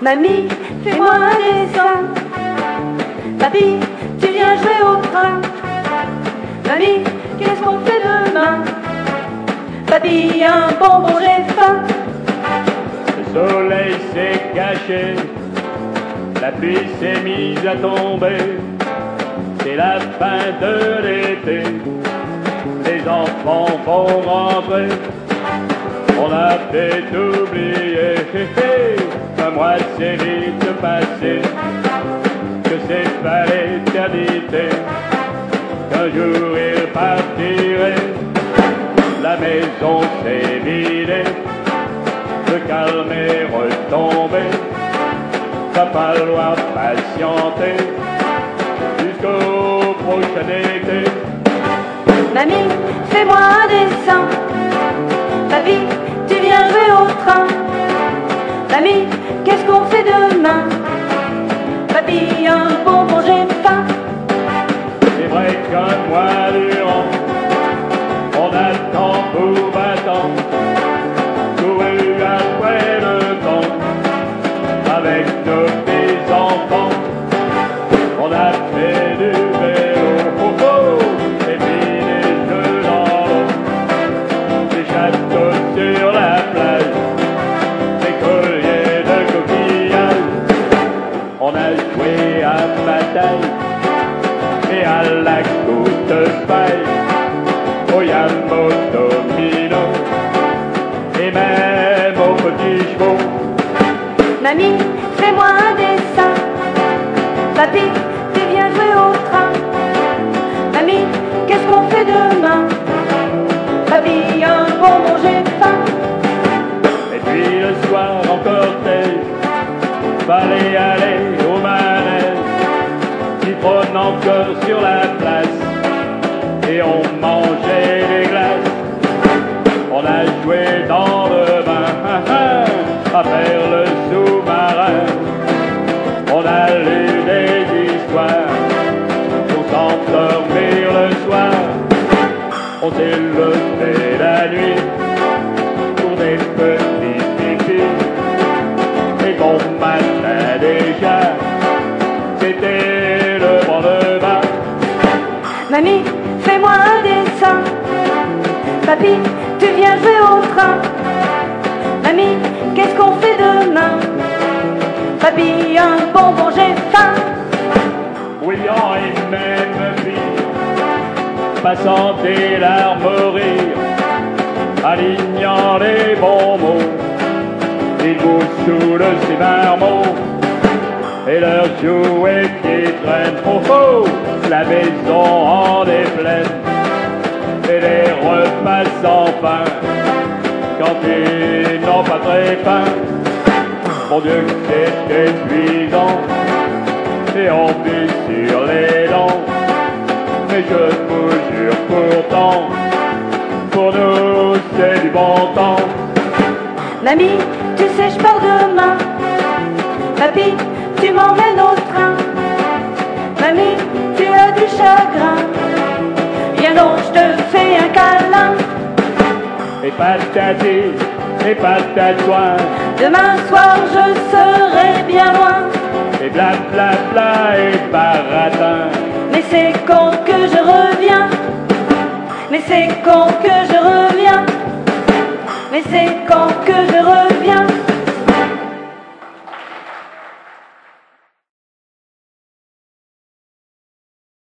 Mamie, fais-moi un dessin. Papy, tu viens jouer au train. Mamie, qu'est-ce qu'on fait demain? Papy, un bonbon, j'ai faim. Le soleil s'est caché, la pluie s'est mise à tomber. C'est la fin de l'été, les enfants vont rentrer. On a fait oublier un mois c'est vite passé, que c'est pas l'éternité, qu'un jour il partirait. La maison s'est vidée, le calme est retombé. Va falloir patienter jusqu'au prochain été. Mamie, fais-moi un dessin. Papy, tu viens jouer au train. Mamie, qu'est-ce qu'on fait demain? Papy, un bonbon, j'ai faim. C'est vrai qu'un mois durant, on attend pour 20 ans, couru après le temps, avec nos petits-enfants. On a fait du vélo, et puis des jeux dans l'eau, des châteaux sur la plage, des colliers de coquillages. On a joué à bataille et à la courte paille, au yam, au domino, et même aux petits chevaux. Mamie, fais-moi un dessin. Papy, tu viens jouer au train. Mamie, qu'est-ce qu'on fait demain? Papy, un bonbon, j'ai faim. Et puis le soir en cortège, fallait aller au manège, qui trône encore sur la place, et on mangeait des glaces. On a joué dans le bain, à faire le sous-marin. On a lu des histoires pour s'endormir le soir. On s'est levé la nuit pour des petits pipis, et bon matin déjà, c'était le lendemain. Mamie, fais-moi un dessin. Papy, tu viens jouer au train. Mamie, qu'est-ce qu'on fait demain? Papy, un bonbon, j'ai faim. William et même fille, passant des larmes au rire, alignant les bons mots, ils bousculent ces marmots, et leurs jouets qui traînent, oh oh, la maison en est pleine, et les repas sans fin, quand ils n'ont pas très faim. Mon Dieu, c'est épuisant, et on vit sur les dents, mais je vous jure pourtant, pour nous c'est du bon temps. Mamie, tu sais, je pars demain. Papy, tu m'emmènes au train. Mamie, tu as du chagrin. Viens donc, je te fais un câlin. Et patati, et patatoin, Demain soir, je serai bien loin. et bla bla bla et baratin. Mais c'est quand que je reviens. Mais c'est quand que je reviens.